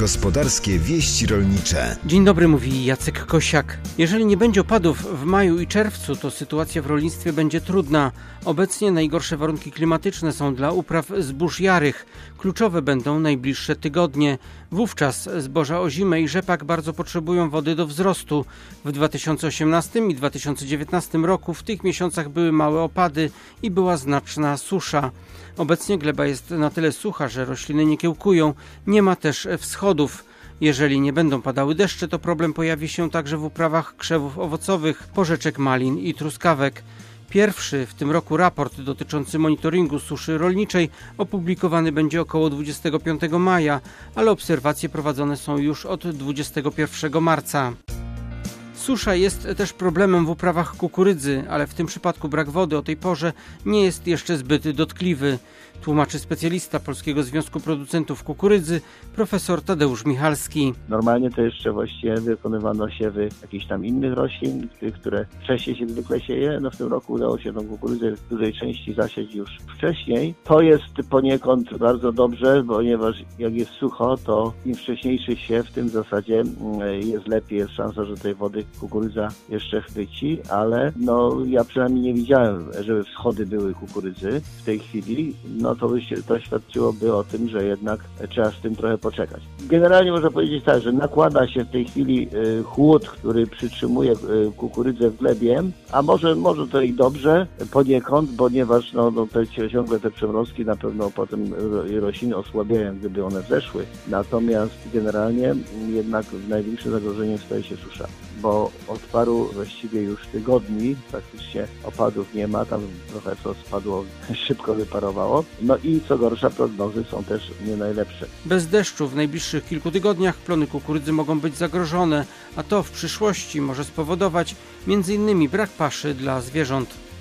Gospodarskie wieści rolnicze. Dzień dobry, mówi Jacek Kosiak. Jeżeli nie będzie opadów w maju i czerwcu, to sytuacja w rolnictwie będzie trudna. Obecnie najgorsze warunki klimatyczne są dla upraw zbóż jarych. Kluczowe będą najbliższe tygodnie. Wówczas zboża ozime i rzepak bardzo potrzebują wody do wzrostu. W 2018 i 2019 roku w tych miesiącach były małe opady i była znaczna susza. Obecnie gleba jest na tyle sucha, że rośliny nie kiełkują, nie ma też wschodów. Jeżeli nie będą padały deszcze, to problem pojawi się także w uprawach krzewów owocowych, porzeczek malin i truskawek. Pierwszy w tym roku raport dotyczący monitoringu suszy rolniczej opublikowany będzie około 25 maja, ale obserwacje prowadzone są już od 21 marca. Susza jest też problemem w uprawach kukurydzy, ale w tym przypadku brak wody o tej porze nie jest jeszcze zbyt dotkliwy, tłumaczy specjalista Polskiego Związku Producentów Kukurydzy, profesor Tadeusz Michalski. Normalnie to jeszcze właściwie wykonywano siewy jakichś tam innych roślin, tych, które wcześniej się zwykle sieje. W tym roku udało się tą kukurydzę w dużej części zasieć już wcześniej. To jest poniekąd bardzo dobrze, ponieważ jak jest sucho, to im wcześniejszy siew, tym w zasadzie jest lepiej, jest szansa, że tej wody kukurydza jeszcze chwyci, ale ja przynajmniej nie widziałem, żeby wschody były kukurydzy w tej chwili. To świadczyłoby o tym, że jednak trzeba z tym trochę poczekać. Generalnie można powiedzieć tak, że nakłada się w tej chwili chłód, który przytrzymuje kukurydzę w glebie, a może to i dobrze poniekąd, ponieważ ciągle te przymrozki na pewno potem rośliny osłabiają, gdyby one zeszły. Natomiast generalnie jednak największym zagrożeniem staje się susza, bo od paru właściwie już tygodni praktycznie opadów nie ma, tam trochę co spadło, szybko wyparowało. I co gorsza, prognozy są też nie najlepsze. Bez deszczu w najbliższych kilku tygodniach plony kukurydzy mogą być zagrożone, a to w przyszłości może spowodować m.in. brak paszy dla zwierząt.